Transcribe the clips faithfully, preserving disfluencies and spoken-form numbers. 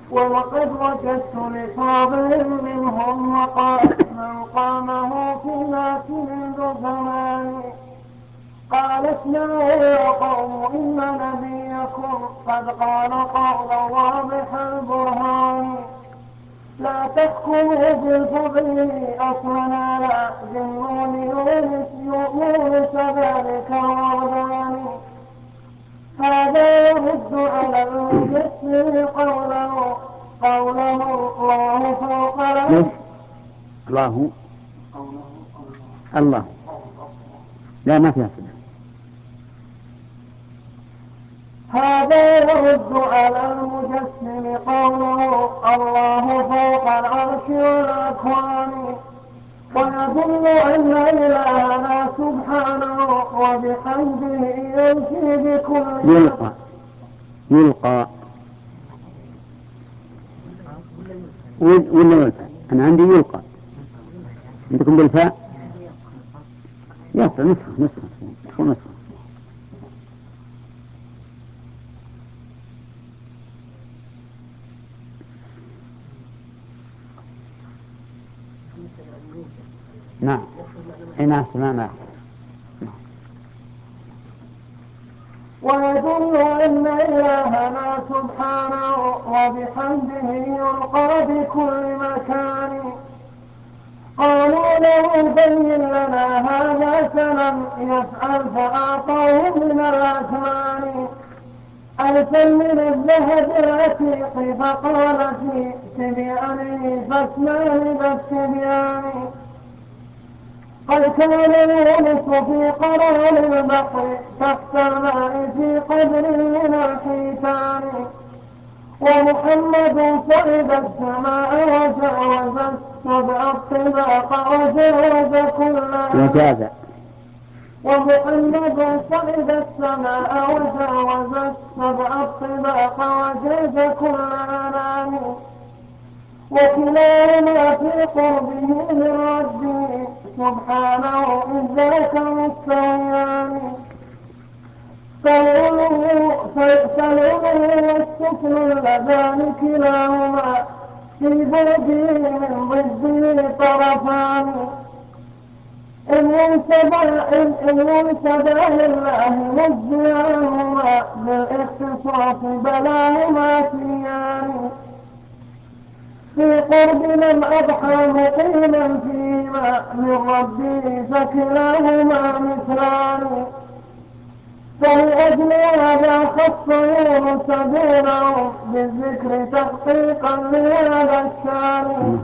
ولقد وجدت لصابر منهم مقاما قامه في ناس منذ زمان. قالت له يا قوم إن نبيكم قد قال قولا واضحا البرهان. لا تحكموا بالفضل أصلا لا جنون يونس ذلك الوردان. هذا يرد على المجسم قوله قوله الله فوق العرش. الله الله لا ما فيها صدق. هذا يرد على المجسم قوله الله فوق العرش والأكوان. ويدل أن إلهنا سبحانه وبحمده يمشي بكل يلقى يلقى ولا يلقى. أنا عندي يلقى، عندكم بالفاء يصل نسخة نسخة نسخة نسخة. نعم هنا سمعنا. ويدل أن إلهنا سبحانه وبحمده يلقى بكل مكان. قالوا له بين لنا هذا فلم يفعل فأعطوه من الأثمان ألفا من الذهب العتيق فقال في تبيانه فاسمان بالتبيان. قد كان يونس في قرار البحر تحت الماء في قدر من الحيتان. ومحمد صعد السماء وجاوز السبع الطباق وجاوز كل وجاز ومحمد صعد السماء وجاوز السبع الطباق وجاز كل أنام. وكلاهما في قربه من ربه سبحانه إذ ذاك مستويان. فالعلو والسفل اللذان كلاهما في بعده من ضده طرفان. إن ينسبا لله مجزيانهما بالاختصاص بلاهما فيان. في قرب من أضحى مقيما فيما من ربه فكلاهما مثلان. فلأجل هذا خص يونس دونه بالذكر تحقيقا لهذا الشان.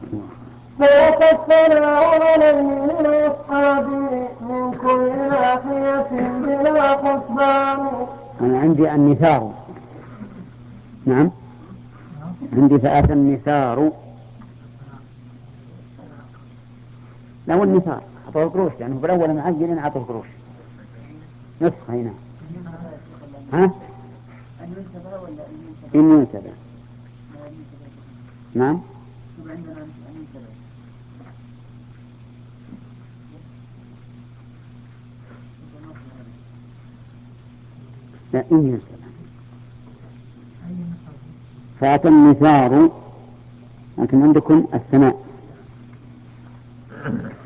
فيكفنا عليه من أصحابه من كل ناحية بلا حسبان. أنا عندي النثار. نعم عندي فآت النثار. لا النثار أعطوه قروش لأنه بالأول معجل أعطوه قروش نسخة هنا. ها إن ينسب. نعم لا إن ينسب. فأتى النثار لكن عندكم السماء.